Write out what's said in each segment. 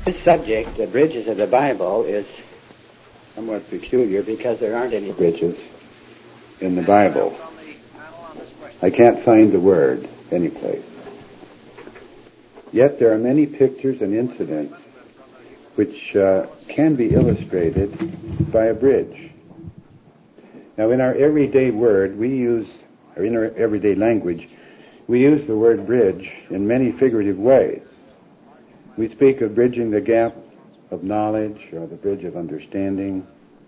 This subject, the bridges of the Bible, is somewhat peculiar because there aren't any bridges in the Bible. I can't find the word anyplace. Yet there are many pictures and incidents which can be illustrated by a bridge. Now, in our everyday word, in our everyday language, we use the word bridge in many figurative ways. We speak of bridging the gap of knowledge or the bridge of understanding,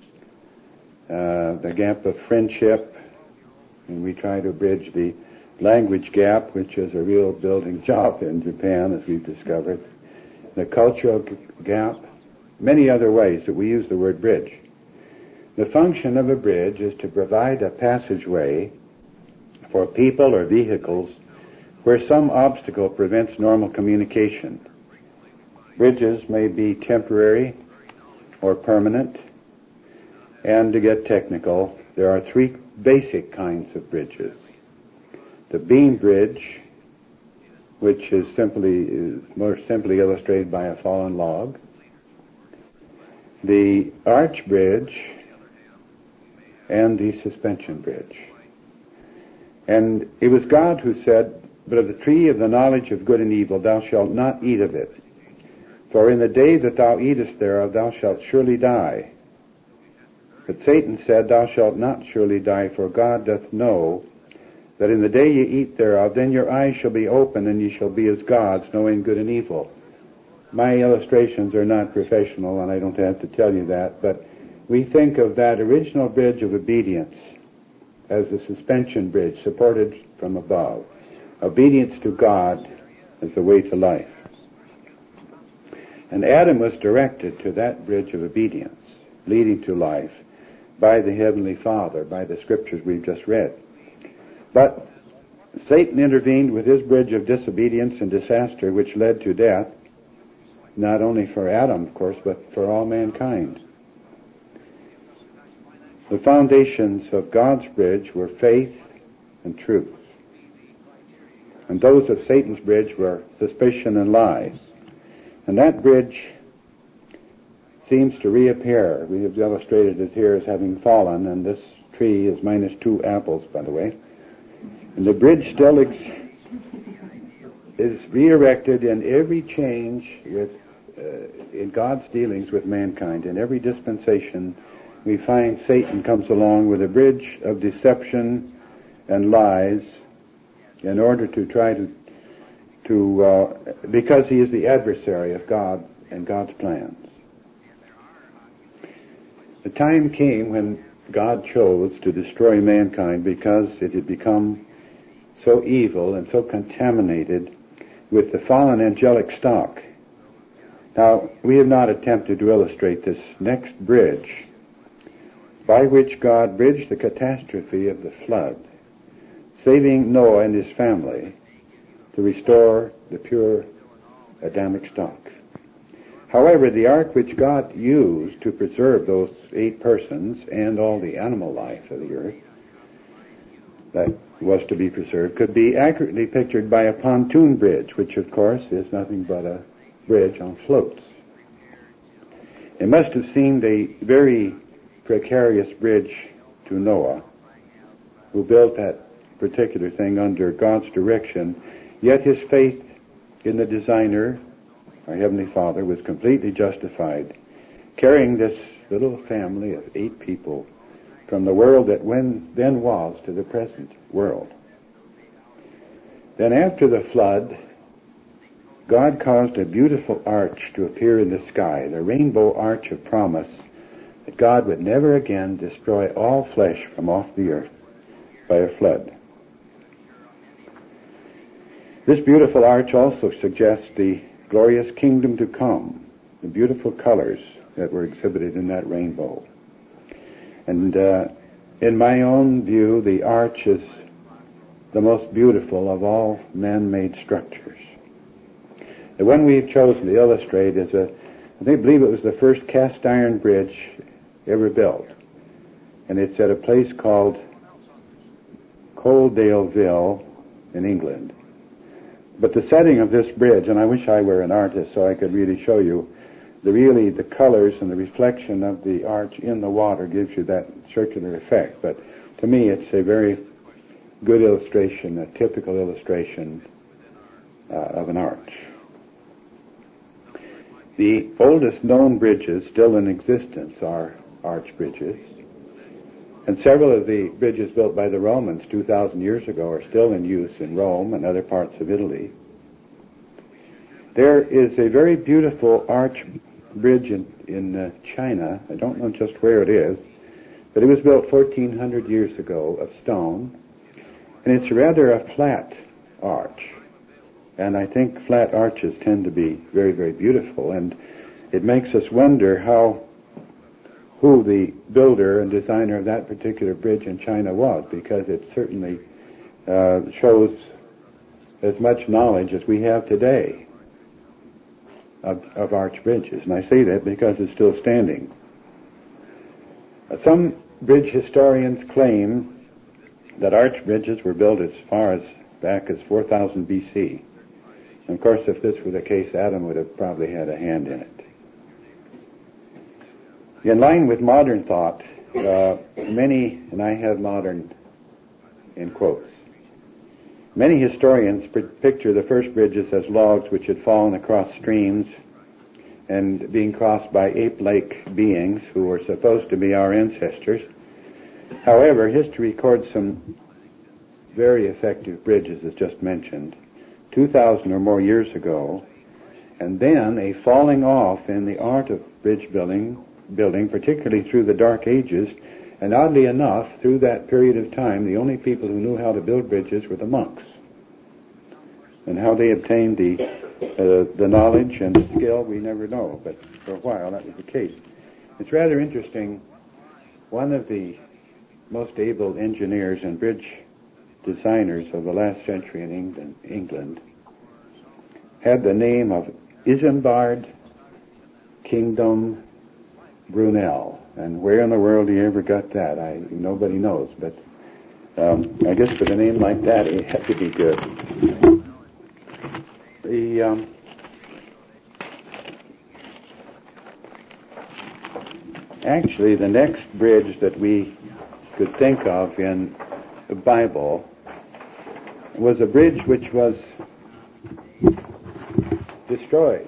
the gap of friendship, and we try to bridge the language gap, which is a real building job in Japan, as we've discovered, the cultural gap, many other ways that we use the word bridge. The function of a bridge is to provide a passageway for people or vehicles where some obstacle prevents normal communication. Bridges may be temporary or permanent, and to get technical, there are three basic kinds of bridges. The beam bridge, which is more simply illustrated by a fallen log. The arch bridge and the suspension bridge. And it was God who said, "But of the tree of the knowledge of good and evil thou shalt not eat of it. For in the day that thou eatest thereof thou shalt surely die." But Satan said, "Thou shalt not surely die, for God doth know that in the day ye eat thereof, then your eyes shall be opened, and ye shall be as gods, knowing good and evil." My illustrations are not professional, and I don't have to tell you that, but we think of that original bridge of obedience as a suspension bridge supported from above. Obedience to God as the way to life. And Adam was directed to that bridge of obedience, leading to life, by the Heavenly Father, by the scriptures we've just read. But Satan intervened with his bridge of disobedience and disaster, which led to death, not only for Adam, of course, but for all mankind. The foundations of God's bridge were faith and truth. And those of Satan's bridge were suspicion and lies. And that bridge seems to reappear. We have illustrated it here as having fallen, and this tree is minus 2 apples, by the way. And the bridge still is re-erected in every change in God's dealings with mankind. In every dispensation, we find Satan comes along with a bridge of deception and lies in order to try to because he is the adversary of God and God's plans. The time came when God chose to destroy mankind because it had become so evil and so contaminated with the fallen angelic stock. Now, we have not attempted to illustrate this next bridge by which God bridged the catastrophe of the flood, saving Noah and his family to restore the pure Adamic stock. However, the ark which God used to preserve those 8 persons and all the animal life of the earth that was to be preserved could be accurately pictured by a pontoon bridge, which of course is nothing but a bridge on floats. It must have seemed a very precarious bridge to Noah, who built that particular thing under God's direction, yet his faith in the designer, our Heavenly Father, was completely justified, carrying this little family of 8 people from the world that then was to the present world. Then after the flood, God caused a beautiful arch to appear in the sky, the rainbow arch of promise that God would never again destroy all flesh from off the earth by a flood. This beautiful arch also suggests the glorious kingdom to come, the beautiful colors that were exhibited in that rainbow. And in my own view, the arch is the most beautiful of all man-made structures. The one we've chosen to illustrate is I believe it was the first cast iron bridge ever built. And it's at a place called Coaldaleville in England. But the setting of this bridge, and I wish I were an artist so I could really show you, the colors and the reflection of the arch in the water gives you that circular effect. But to me, it's a very good illustration, a typical illustration of an arch. The oldest known bridges still in existence are arch bridges, and several of the bridges built by the Romans 2,000 years ago are still in use in Rome and other parts of Italy. There is a very beautiful arch bridge in China. I don't know just where it is, but it was built 1,400 years ago of stone, and it's rather a flat arch. And I think flat arches tend to be very, very beautiful, and it makes us wonder who the builder and designer of that particular bridge in China was, because it certainly shows as much knowledge as we have today of arch bridges. And I say that because it's still standing. Some bridge historians claim that arch bridges were built as far back as 4000 BC. And of course, if this were the case, Adam would have probably had a hand in it. In line with modern thought, many, and I have modern in quotes, many historians picture the first bridges as logs which had fallen across streams and being crossed by ape-like beings who were supposed to be our ancestors. However, history records some very effective bridges, as just mentioned, 2,000 or more years ago, and then a falling off in the art of bridge building, particularly through the Dark Ages, and oddly enough, through that period of time, the only people who knew how to build bridges were the monks. And how they obtained the knowledge and the skill, we never know, but for a while that was the case. It's rather interesting. One of the most able engineers and bridge designers of the last century in England had the name of Isambard Kingdom Brunel. And where in the world he ever got that, nobody knows. But I guess with a name like that, it had to be good. Actually, the next bridge that we could think of in the Bible was a bridge which was destroyed.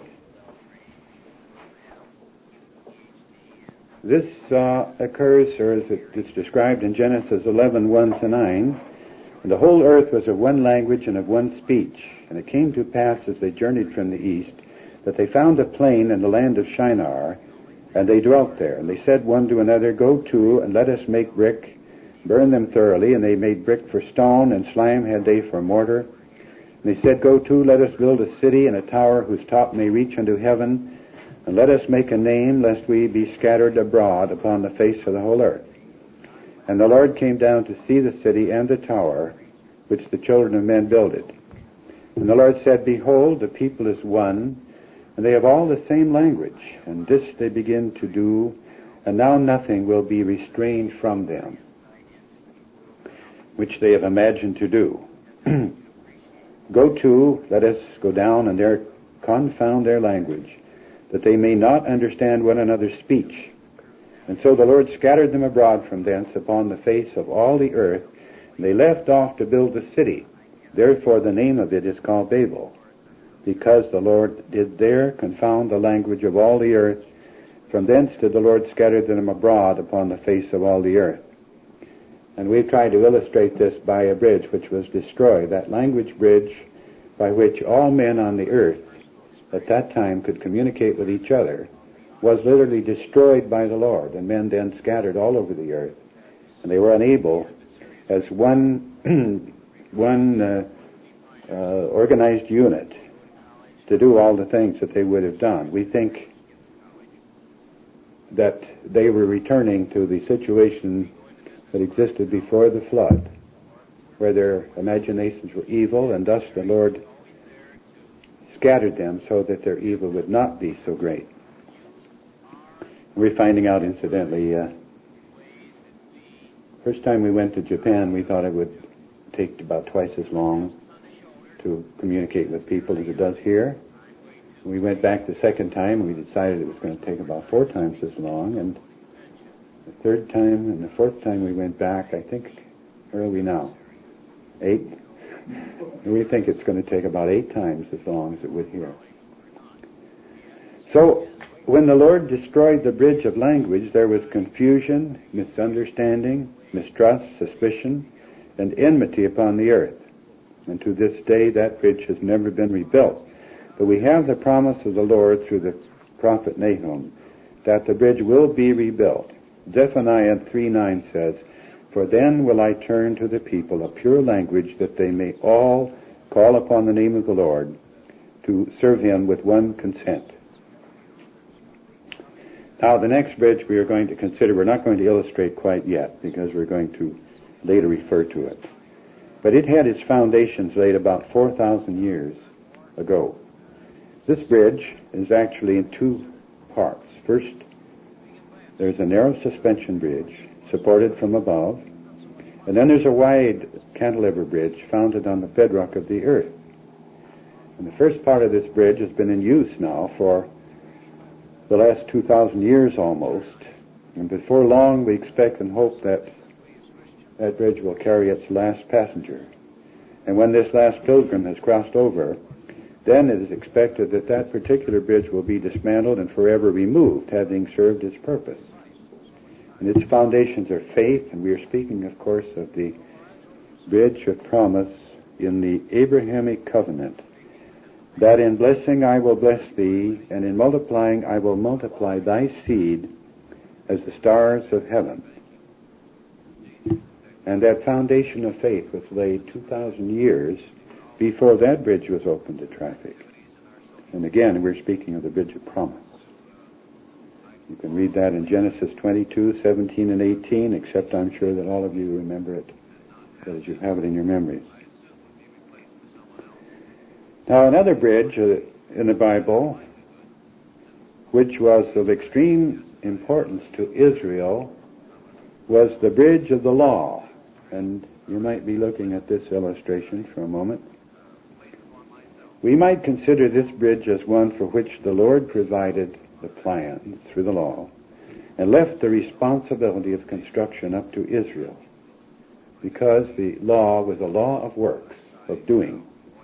This occurs, or as it's described in Genesis 11:1-9, and the whole earth was of one language and of one speech. And it came to pass as they journeyed from the east that they found a plain in the land of Shinar, and they dwelt there. And they said one to another, Go to, and let us make brick, burn them thoroughly. And they made brick for stone, and slime had they for mortar. And they said, Go to, let us build a city and a tower whose top may reach unto heaven, and let us make a name, lest we be scattered abroad upon the face of the whole earth. And the Lord came down to see the city and the tower, which the children of men builded. And the Lord said, Behold, the people is one, and they have all the same language, and this they begin to do, and now nothing will be restrained from them, which they have imagined to do. Go to, let us go down, and there confound their language, that they may not understand one another's speech. And so the Lord scattered them abroad from thence upon the face of all the earth, and they left off to build the city. Therefore the name of it is called Babel, because the Lord did there confound the language of all the earth. From thence did the Lord scatter them abroad upon the face of all the earth. And we've tried to illustrate this by a bridge which was destroyed, that language bridge by which all men on the earth at that time could communicate with each other, was literally destroyed by the Lord, and men then scattered all over the earth, and they were unable, as one organized unit, to do all the things that they would have done. We think that they were returning to the situation that existed before the flood, where their imaginations were evil, and thus the Lord scattered them so that their evil would not be so great. We're finding out, incidentally, first time we went to Japan, we thought it would take about twice as long to communicate with people as it does here. we went back the second time, and we decided it was going to take about 4 times as long, and the third time and the fourth time we went back, I think, where are we now? 8? And we think it's going to take about 8 times as long as it would here. So, when the Lord destroyed the bridge of language, there was confusion, misunderstanding, mistrust, suspicion, and enmity upon the earth. And to this day, that bridge has never been rebuilt. But we have the promise of the Lord through the prophet Nahum that the bridge will be rebuilt. Zephaniah 3:9 says, "For then will I turn to the people a pure language, that they may all call upon the name of the Lord to serve him with one consent." Now, the next bridge we are going to consider, we're not going to illustrate quite yet, because we're going to later refer to it. But it had its foundations laid about 4,000 years ago. This bridge is actually in 2 parts. First, there's a narrow suspension bridge supported from above, and then there's a wide cantilever bridge founded on the bedrock of the earth. And the first part of this bridge has been in use now for the last 2,000 years almost, and before long we expect and hope that that bridge will carry its last passenger. And when this last pilgrim has crossed over, then it is expected that that particular bridge will be dismantled and forever removed, having served its purpose. And its foundations are faith, and we are speaking, of course, of the bridge of promise in the Abrahamic covenant, that in blessing I will bless thee, and in multiplying I will multiply thy seed as the stars of heaven. And that foundation of faith was laid 2,000 years before that bridge was opened to traffic. And again, we're speaking of the bridge of promise. You can read that in Genesis 22:17 and 18, except I'm sure that all of you remember it, as you have it in your memories. Now, another bridge in the Bible, which was of extreme importance to Israel, was the bridge of the law. And you might be looking at this illustration for a moment. We might consider this bridge as one for which the Lord provided the plans through the law and left the responsibility of construction up to Israel, because the law was a law of works, of doing.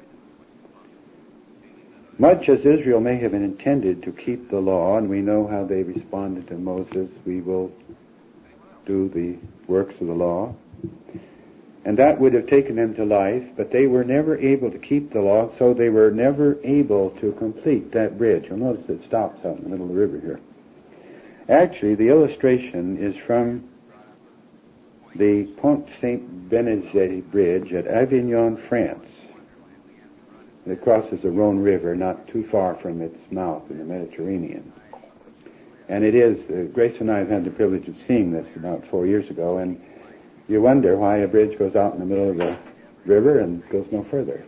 Much as Israel may have been intended to keep the law, and we know how they responded to Moses, we will do the works of the law, and that would have taken them to life, but they were never able to keep the law, so they were never able to complete that bridge. You'll notice it stops out in the middle of the river here. Actually, the illustration is from the Pont Saint-Benezet bridge at Avignon, France. It crosses the Rhone River not too far from its mouth in the Mediterranean. And it is, Grace and I have had the privilege of seeing this about 4 years ago, and you wonder why a bridge goes out in the middle of the river and goes no further.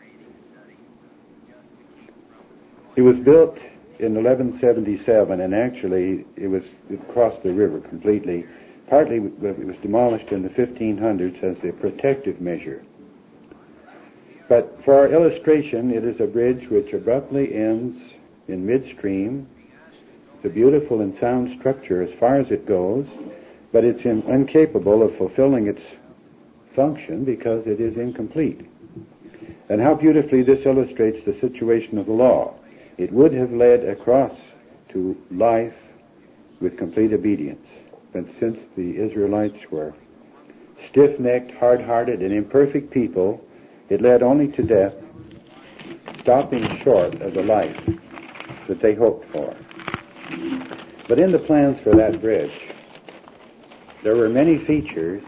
It was built in 1177, and actually it crossed the river completely. Partly it was demolished in the 1500s as a protective measure. But for our illustration, it is a bridge which abruptly ends in midstream. It's a beautiful and sound structure as far as it goes, but it's incapable of fulfilling its function because it is incomplete. And how beautifully this illustrates the situation of the law. It would have led across to life with complete obedience. But since the Israelites were stiff-necked, hard-hearted, and imperfect people, it led only to death, stopping short of the life that they hoped for. But in the plans for that bridge, there were many features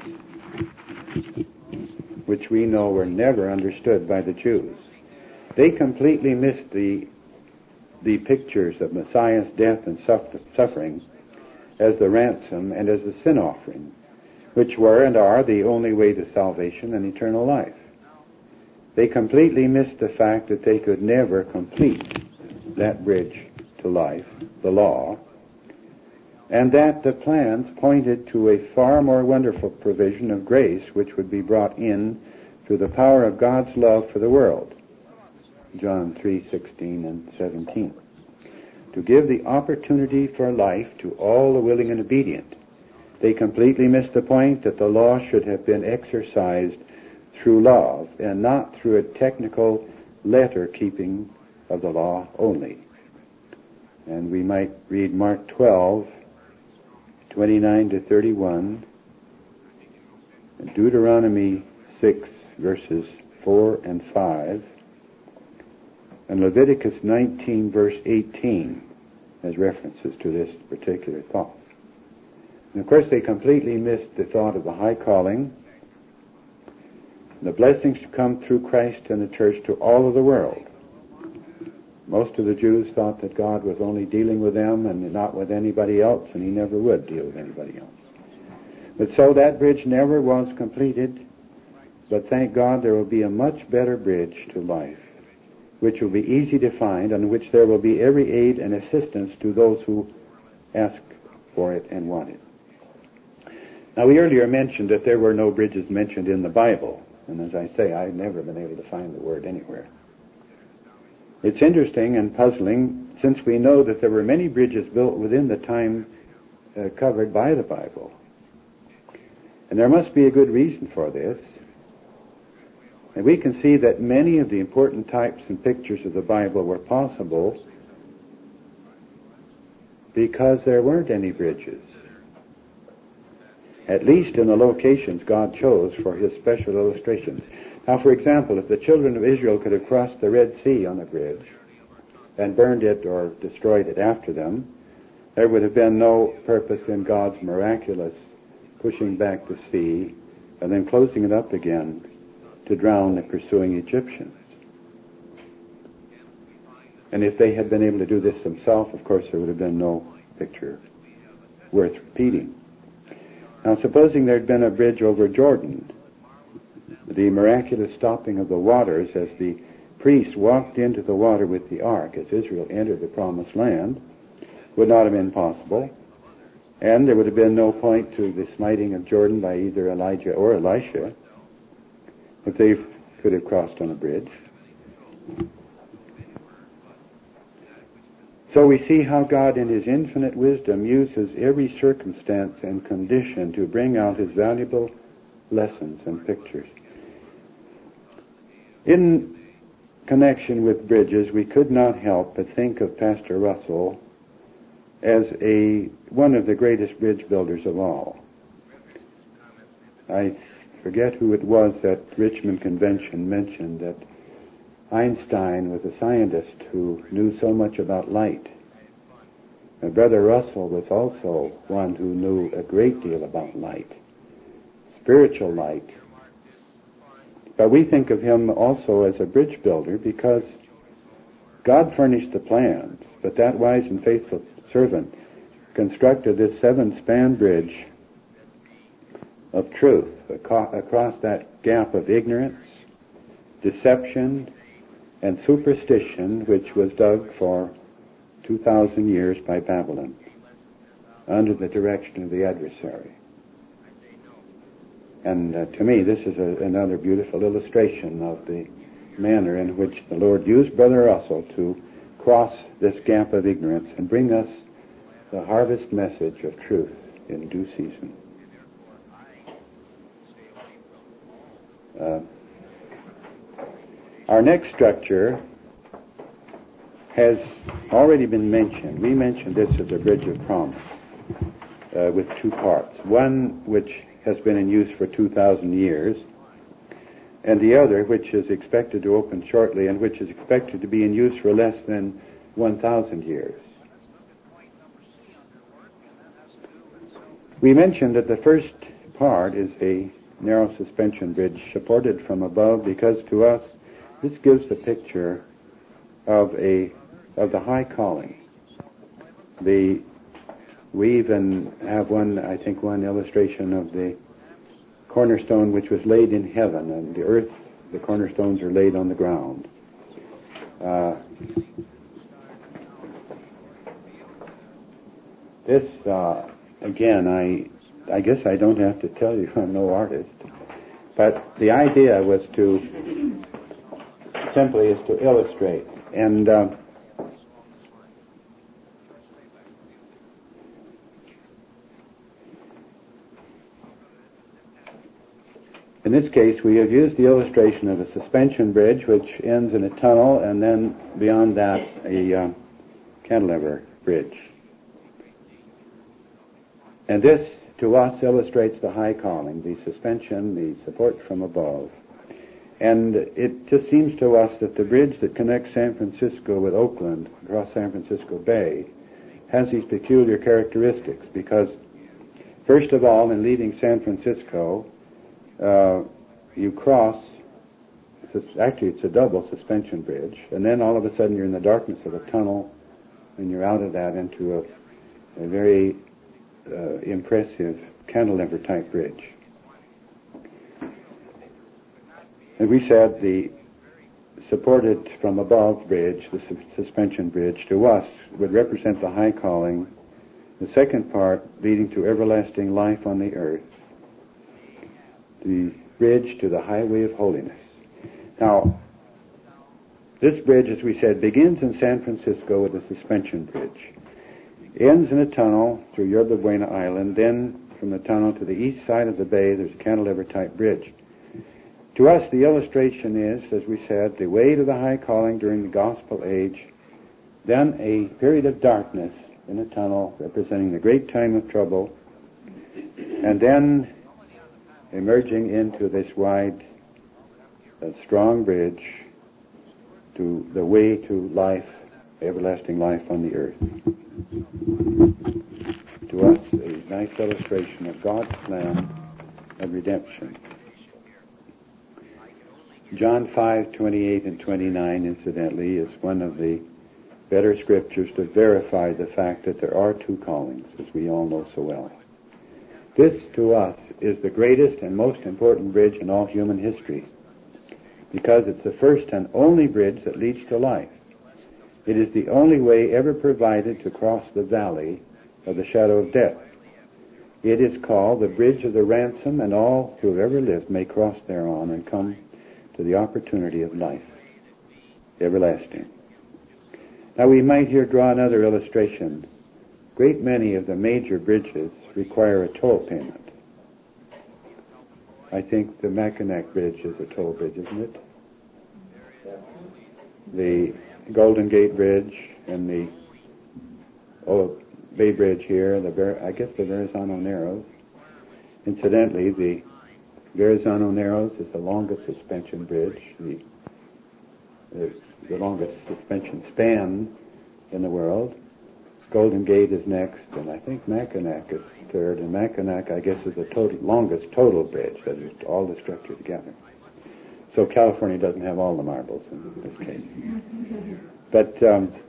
which we know were never understood by the Jews. They completely missed the pictures of Messiah's death and suffering as the ransom and as the sin offering, which were and are the only way to salvation and eternal life. They completely missed the fact that they could never complete that bridge to life, the law, and that the plans pointed to a far more wonderful provision of grace which would be brought in through the power of God's love for the world. John 3:16 and 17. To give the opportunity for life to all the willing and obedient. They completely missed the point that the law should have been exercised through love and not through a technical letter keeping of the law only. And we might read Mark 12:29 to 31, and Deuteronomy 6 verses 4 and 5, and Leviticus 19 verse 18 as references to this particular thought. And of course they completely missed the thought of the high calling, the blessings to come through Christ and the church to all of the world. Most of the Jews thought that God was only dealing with them and not with anybody else, and he never would deal with anybody else. But so that bridge never was completed, but thank God there will be a much better bridge to life, which will be easy to find, on which there will be every aid and assistance to those who ask for it and want it. Now, we earlier mentioned that there were no bridges mentioned in the Bible, and as I say, I've never been able to find the word anywhere. It's interesting and puzzling, since we know that there were many bridges built within the time covered by the Bible. And there must be a good reason for this. And we can see that many of the important types and pictures of the Bible were possible because there weren't any bridges. At least in the locations God chose for his special illustrations. Now, for example, if the children of Israel could have crossed the Red Sea on a bridge and burned it or destroyed it after them, there would have been no purpose in God's miraculous pushing back the sea and then closing it up again to drown the pursuing Egyptians. And if they had been able to do this themselves, of course, there would have been no picture worth repeating. Now, supposing there had been a bridge over Jordan, the miraculous stopping of the waters as the priests walked into the water with the ark as Israel entered the promised land would not have been possible, and there would have been no point to the smiting of Jordan by either Elijah or Elisha if they could have crossed on a bridge. So we see how God in his infinite wisdom uses every circumstance and condition to bring out his valuable lessons and pictures. In connection with bridges, we could not help but think of Pastor Russell as one of the greatest bridge builders of all. I forget who it was that Richmond Convention mentioned that Einstein was a scientist who knew so much about light. And Brother Russell was also one who knew a great deal about light, spiritual light. But we think of him also as a bridge builder because God furnished the plans, but that wise and faithful servant constructed this 7-span bridge of truth across that gap of ignorance, deception, and superstition which was dug for 2,000 years by Babylon under the direction of the adversary. And to me, this is another beautiful illustration of the manner in which the Lord used Brother Russell to cross this gap of ignorance and bring us the harvest message of truth in due season. Our next structure has already been mentioned. We mentioned this as a bridge of promise with 2 parts. One which has been in use for 2,000 years, and the other which is expected to open shortly and which is expected to be in use for less than 1,000 years. We mentioned that the first part is a narrow suspension bridge supported from above because to us this gives the picture of the high calling. We even have one illustration of the cornerstone which was laid in heaven, and the earth, the cornerstones are laid on the ground. This, again, I guess I don't have to tell you, I'm no artist, but the idea was to simply is to illustrate. And in this case, we have used the illustration of a suspension bridge which ends in a tunnel, and then beyond that, a cantilever bridge. And this, to us, illustrates the high calling, the suspension, the support from above. And it just seems to us that the bridge that connects San Francisco with Oakland across San Francisco Bay has these peculiar characteristics because, first of all, in leaving San Francisco, you cross, actually it's a double suspension bridge, and then all of a sudden you're in the darkness of a tunnel, and you're out of that into a very impressive cantilever-type bridge. And we said the supported from above bridge, the suspension bridge, to us would represent the high calling, the second part leading to everlasting life on the earth, the bridge to the highway of holiness. Now, this bridge, as we said, begins in San Francisco with a suspension bridge, ends in a tunnel through Yerba Buena Island, then from the tunnel to the east side of the bay there's a cantilever-type bridge. To us, the illustration is, as we said, the way to the high calling during the gospel age, then a period of darkness in a tunnel representing the great time of trouble, and then emerging into this wide, strong bridge to the way to life, everlasting life on the earth. To us, a nice illustration of God's plan of redemption. John 5:28 and 29, incidentally, is one of the better scriptures to verify the fact that there are two callings, as we all know so well. This, to us, is the greatest and most important bridge in all human history, because it's the first and only bridge that leads to life. It is the only way ever provided to cross the valley of the shadow of death. It is called the bridge of the ransom, and all who have ever lived may cross thereon and come to the opportunity of life, everlasting. Now we might here draw another illustration. Great many of the major bridges require a toll payment. I think the Mackinac Bridge is a toll bridge, isn't it? The Golden Gate Bridge and the Bay Bridge here, I guess the Verrazano Narrows. Incidentally, the Verrazano Narrows is the longest suspension bridge, the longest suspension span in the world. Golden Gate is next, and I think Mackinac is third, and Mackinac, I guess, is the longest total bridge, that is all the structure together. So California doesn't have all the marbles in this case. But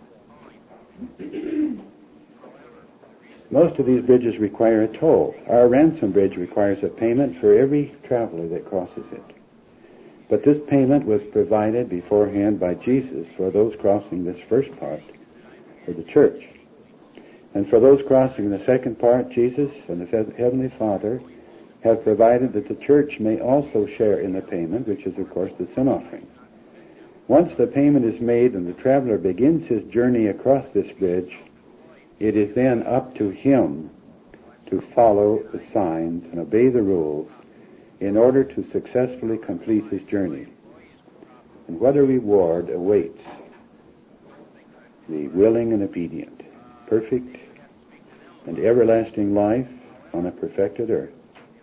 most of these bridges require a toll. Our ransom bridge requires a payment for every traveler that crosses it. But this payment was provided beforehand by Jesus for those crossing this first part of the church. And for those crossing the second part, Jesus and the Heavenly Father have provided that the church may also share in the payment, which is, of course, the sin offering. Once the payment is made and the traveler begins his journey across this bridge, it is then up to him to follow the signs and obey the rules in order to successfully complete his journey. And what a reward awaits the willing and obedient, perfect and everlasting life on a perfected earth.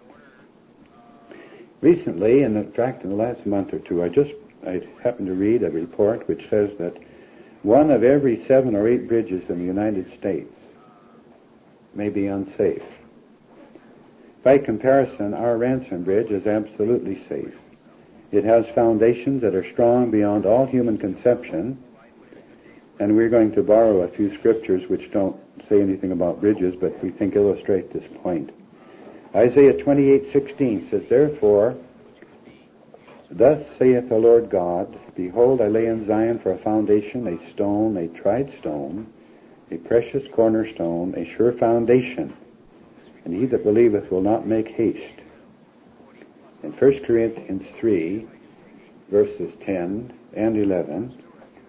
Recently, in fact in the last month or two, I happened to read a report which says that one of every 7 or 8 bridges in the United States may be unsafe. By comparison, our Ransom Bridge is absolutely safe. It has foundations that are strong beyond all human conception, and we're going to borrow a few scriptures which don't say anything about bridges, but we think illustrate this point. Isaiah 28:16 says, "Therefore, thus saith the Lord God, Behold, I lay in Zion for a foundation, a stone, a tried stone, a precious cornerstone, a sure foundation, and he that believeth will not make haste." In 1 Corinthians 3, verses 10 and 11.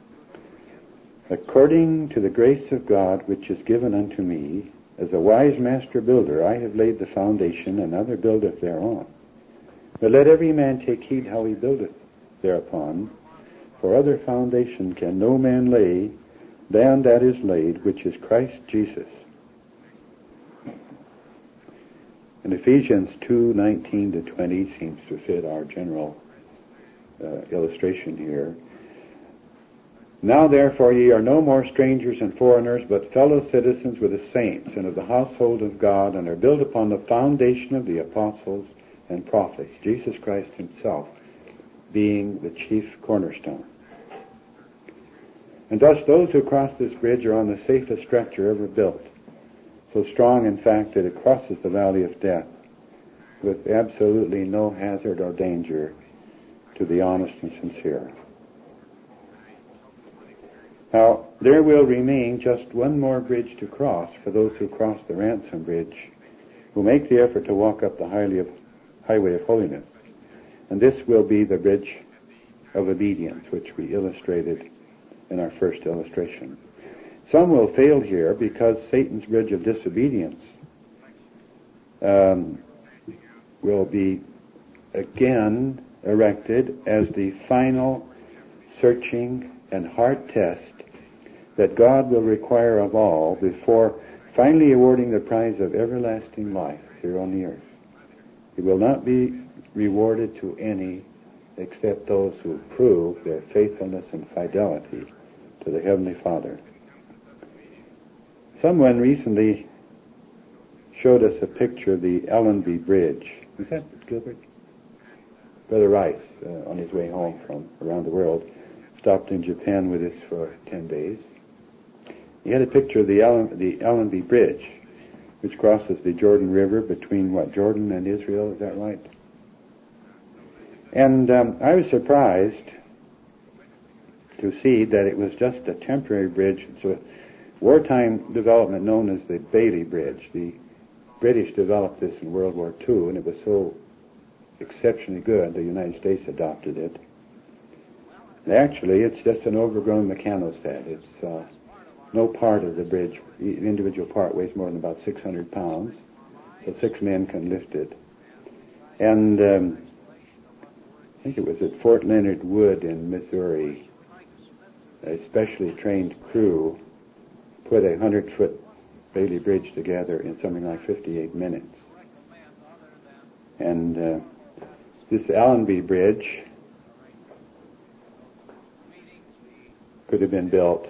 According to the grace of God which is given unto me, as a wise master builder, I have laid the foundation, another buildeth thereon. But let every man take heed how he buildeth thereupon, for other foundation can no man lay than that is laid, which is Christ Jesus. And Ephesians 2:19-20 seems to fit our general illustration here. Now therefore ye are no more strangers and foreigners, but fellow citizens with the saints and of the household of God, and are built upon the foundation of the apostles and prophets, Jesus Christ himself being the chief cornerstone. And thus those who cross this bridge are on the safest structure ever built, so strong in fact that it crosses the valley of death with absolutely no hazard or danger to the honest and sincere. Now, there will remain just one more bridge to cross for those who cross the ransom bridge, who make the effort to walk up the highway of holiness. And this will be the bridge of obedience, which we illustrated in our first illustration. Some will fail here because Satan's bridge of disobedience will be again erected as the final searching and hard test that God will require of all before finally awarding the prize of everlasting life here on the earth. He will not be rewarded to any except those who prove their faithfulness and fidelity to the Heavenly Father. Someone recently showed us a picture of the Allenby Bridge. Is that Gilbert? Brother Rice, on his way home from around the world, stopped in Japan with us for 10 days. He had a picture of the Allenby Bridge, which crosses the Jordan River between, Jordan and Israel, is that right? And I was surprised to see that it was just a temporary bridge. It's a wartime development known as the Bailey Bridge. The British developed this in World War II, and it was so exceptionally good, the United States adopted it. And actually, it's just an overgrown mechanostat. It's no part of the bridge, the individual part weighs more than about 600 pounds, so 6 men can lift it. And I think it was at Fort Leonard Wood in Missouri, a specially trained crew put a 100-foot Bailey Bridge together in something like 58 minutes. And this Allenby Bridge could have been built.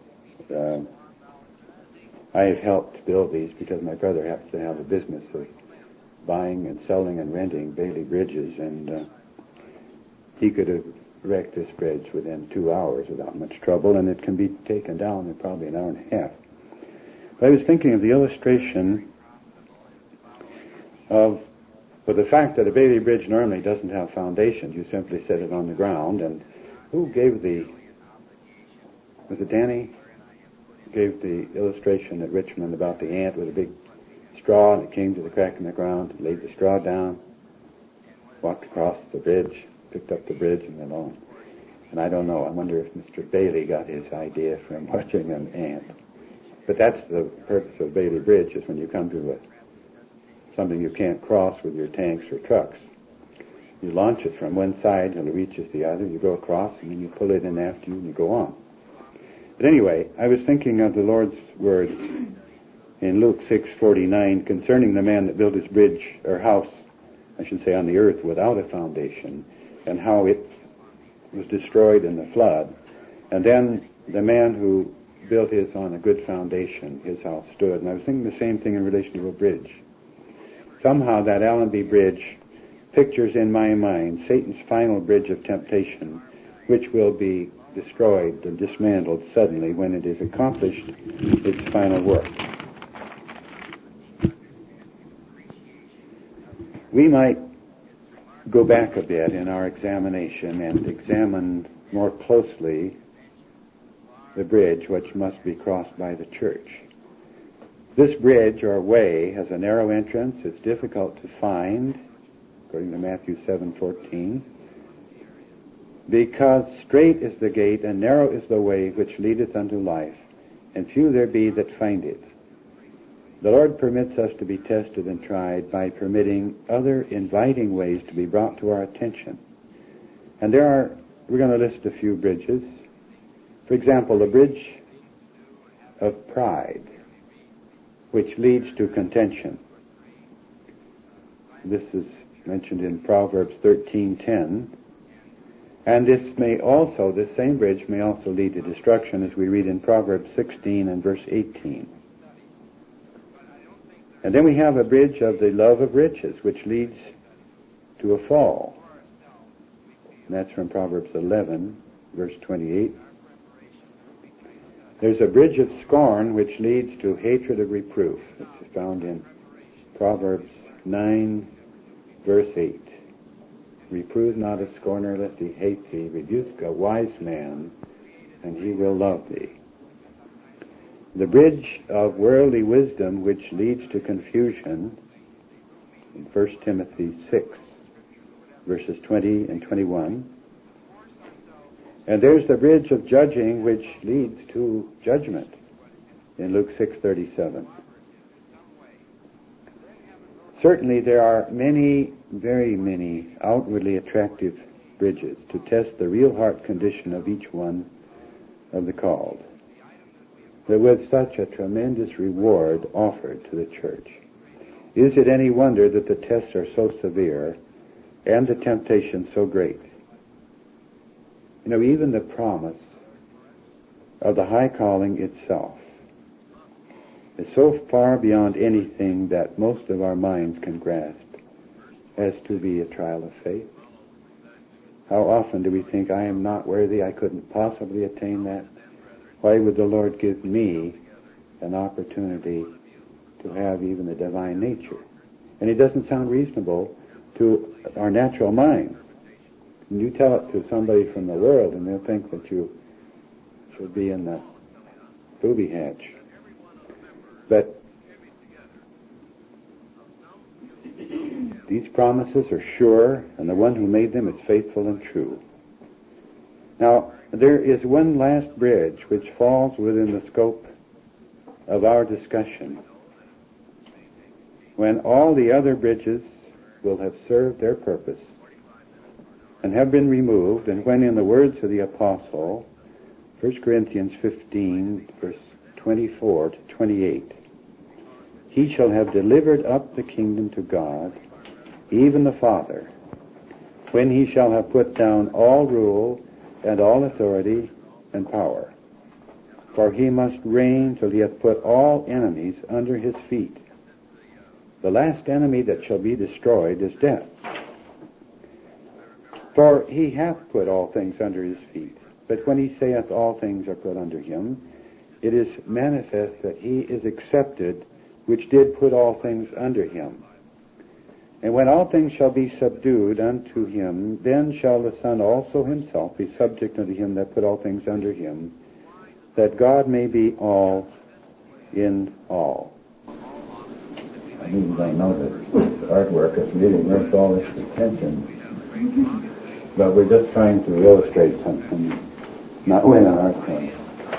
I have helped build these because my brother happens to have a business of buying and selling and renting Bailey bridges, and he could have wrecked this bridge within 2 hours without much trouble, and it can be taken down in probably an hour and a half. But I was thinking of the illustration of the fact that a Bailey Bridge normally doesn't have foundations. You simply set it on the ground, and who gave was it Danny? Gave the illustration at Richmond about the ant with a big straw, and it came to the crack in the ground, laid the straw down, walked across the bridge, picked up the bridge, and went on. And I don't know, I wonder if Mr. Bailey got his idea from watching an ant. But that's the purpose of Bailey Bridge, is when you come to something you can't cross with your tanks or trucks. You launch it from one side until it reaches the other, you go across, and then you pull it in after you, and you go on. But anyway, I was thinking of the Lord's words in Luke 6:49 concerning the man that built his bridge, or house, I should say, on the earth without a foundation, and how it was destroyed in the flood. And then the man who built his on a good foundation, his house stood. And I was thinking the same thing in relation to a bridge. Somehow that Allenby Bridge pictures in my mind Satan's final bridge of temptation, which will be destroyed and dismantled suddenly when it has accomplished its final work. We might go back a bit in our examination and examine more closely the bridge which must be crossed by the church. This bridge or way has a narrow entrance. It's difficult to find, according to Matthew 7:14. Because strait is the gate, and narrow is the way which leadeth unto life, and few there be that find it. The Lord permits us to be tested and tried by permitting other inviting ways to be brought to our attention. And we're going to list a few bridges. For example, the bridge of pride, which leads to contention. This is mentioned in Proverbs 13:10. And this same bridge may also lead to destruction, as we read in Proverbs 16 and verse 18. And then we have a bridge of the love of riches, which leads to a fall. And that's from Proverbs 11, verse 28. There's a bridge of scorn, which leads to hatred of reproof. It's found in Proverbs 9, verse 8. Reprove not a scorner, lest he hate thee. Rebuke a wise man, and he will love thee. The bridge of worldly wisdom, which leads to confusion, in 1 Timothy 6, verses 20 and 21. And there's the bridge of judging, which leads to judgment, in Luke 6:37. Certainly there are many, very many outwardly attractive bridges to test the real heart condition of each one of the called. But with such a tremendous reward offered to the church, is it any wonder that the tests are so severe and the temptation so great? Even the promise of the high calling itself is so far beyond anything that most of our minds can grasp as to be a trial of faith. How often do we think, I am not worthy, I couldn't possibly attain that? Why would the Lord give me an opportunity to have even the divine nature? And it doesn't sound reasonable to our natural minds. And you tell it to somebody from the world, and they'll think that you should be in the booby hatch. But these promises are sure, and the one who made them is faithful and true. Now, there is one last bridge which falls within the scope of our discussion, when all the other bridges will have served their purpose and have been removed, and when, in the words of the apostle, 1 Corinthians 15, verse 24 to 28, he shall have delivered up the kingdom to God, even the Father, when he shall have put down all rule and all authority and power. For he must reign till he hath put all enemies under his feet. The last enemy that shall be destroyed is death. For he hath put all things under his feet. But when he saith all things are put under him, it is manifest that he is accepted which did put all things under him. And when all things shall be subdued unto him, then shall the Son also himself be subject unto him that put all things under him, that God may be all in all. I even don't know that this artwork is really worth all this attention. But we're just trying to illustrate something, not win an art point.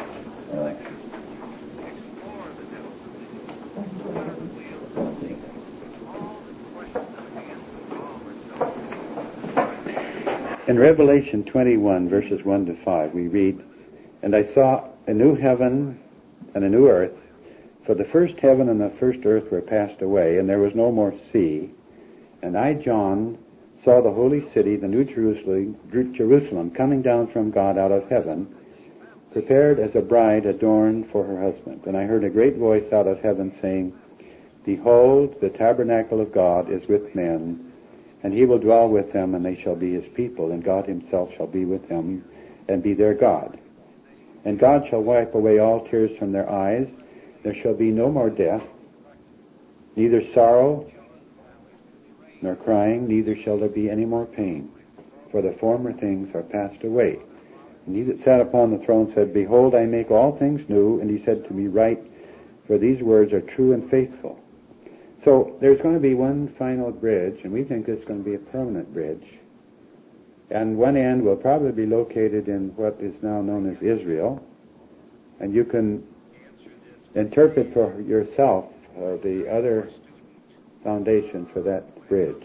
In Revelation 21, verses 1 to 5, we read, And I saw a new heaven and a new earth, for the first heaven and the first earth were passed away, and there was no more sea. And I, John, saw the holy city, the new Jerusalem, coming down from God out of heaven, prepared as a bride adorned for her husband. And I heard a great voice out of heaven saying, Behold, the tabernacle of God is with men, and he will dwell with them, and they shall be his people, and God himself shall be with them, and be their God. And God shall wipe away all tears from their eyes. There shall be no more death, neither sorrow, nor crying, neither shall there be any more pain, for the former things are passed away. And he that sat upon the throne said, Behold, I make all things new. And he said to me, Write, for these words are true and faithful. So there's going to be one final bridge, and we think it's going to be a permanent bridge. And one end will probably be located in what is now known as Israel. And you can interpret for yourself the other foundation for that bridge.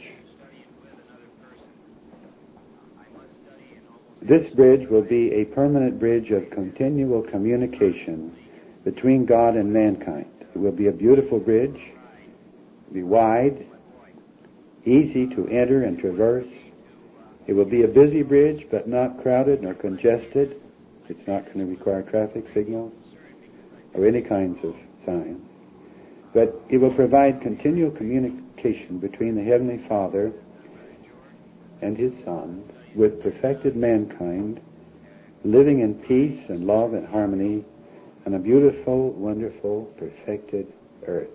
This bridge will be a permanent bridge of continual communication between God and mankind. It will be a beautiful bridge, be wide, easy to enter and traverse. It will be a busy bridge, but not crowded nor congested. It's not going to require traffic signals or any kinds of signs. But it will provide continual communication between the Heavenly Father and His Son with perfected mankind, living in peace and love and harmony on a beautiful, wonderful, perfected earth.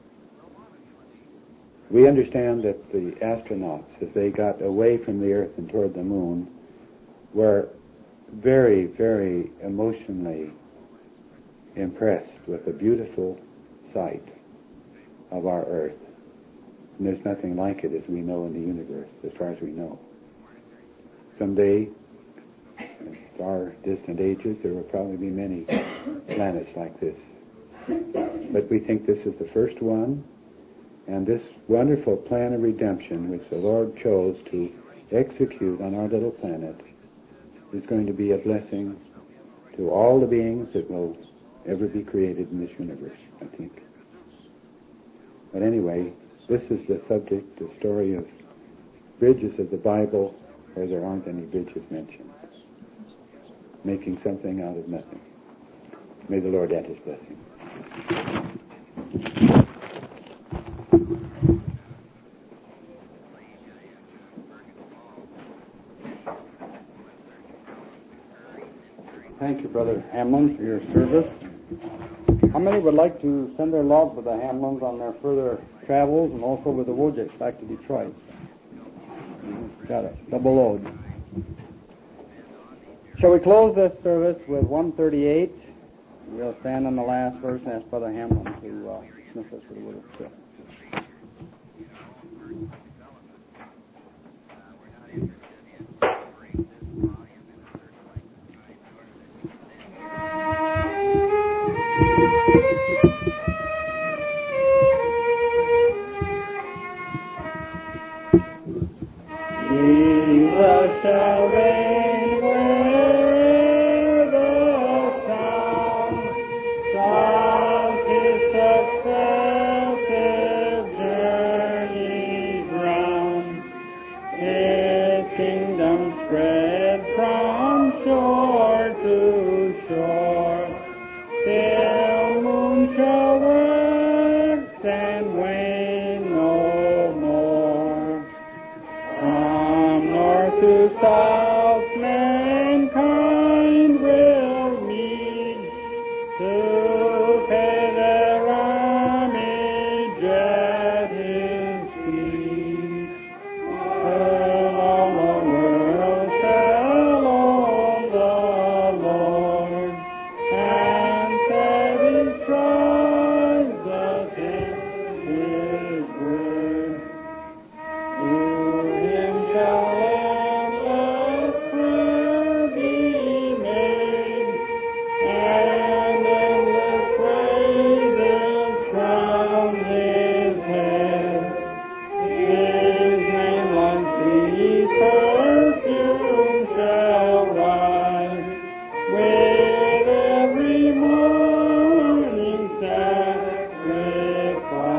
We understand that the astronauts, as they got away from the earth and toward the moon, were very, very emotionally impressed with the beautiful sight of our earth. And there's nothing like it, as we know, in the universe, as far as we know. Someday, in far distant ages, there will probably be many planets like this. But we think this is the first one, and this wonderful plan of redemption which the Lord chose to execute on our little planet is going to be a blessing to all the beings that will ever be created in this universe, I think. But anyway, this is the subject, the story of bridges of the Bible where there aren't any bridges mentioned. Making something out of nothing. May the Lord add His blessing. Thank you, Brother Hamlin, for your service. How many would like to send their love with the Hamlins on their further travels and also with the Wojciks back to Detroit? Got it. Double load. Shall we close this service with 138? We'll stand on the last verse and ask Brother Hamlin to dismiss us with a word of prayer. Jesus shall reign where the sun shall his successive journeys round. His kingdom spread from shore to shore, till moon shall wax and wane no more. From north to south mankind will meet to pay their homage at His feet. Till all the world shall own the Lord, and satisfies us in His word. To Him shall endless prayer be made, and endless praises crown His head. His name like sweet perfume shall rise with every morning sacrifice.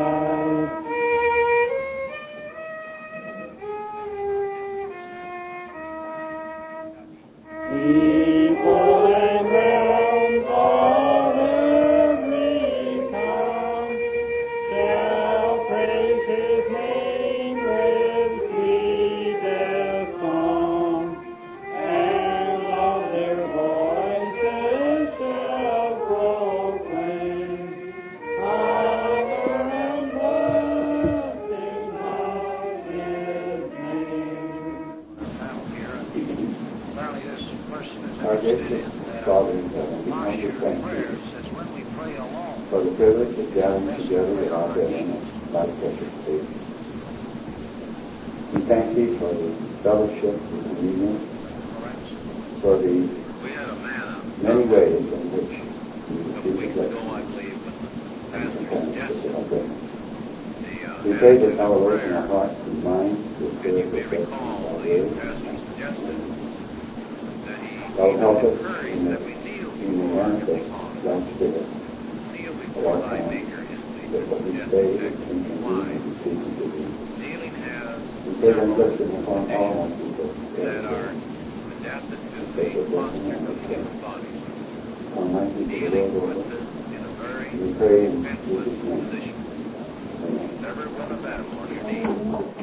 People and realms of every tongue shall praise His name with sweetest song, and of their voices shall proclaim honor and blessing of His name. Apparently this person is Our interested gracious in Father in heaven, we come posture to of thank prayer. you It says when we pray alone. for the privilege of gathering together at our bed by the precious faith. We thank Thee for the fellowship, the communion, for the We had a man many ways in which a You couple receive weeks the ago, blessing I believe, when the and pastor the kindness suggested of our the We pray that attitude Thou of will open our prayer. hearts and minds to the And spirit you of may reflection recall of Thy the word. pastor suggested that he Thou will help us encouraged in the that we kneel in the before our Heavenly manifest Father. Thy spirit Kneel of before our thy time, Maker, his that what we suggested say text. and can do Why? and be pleasing to Thee. Kneeling has We pray Thy several blessing upon all our conditions people that are adapted to the special blessing posture on of us. the human body. On my people the Kneeling world puts over. us in a very We pray in defenseless Jesus' name. position. Amen. Never win a battle on your knees.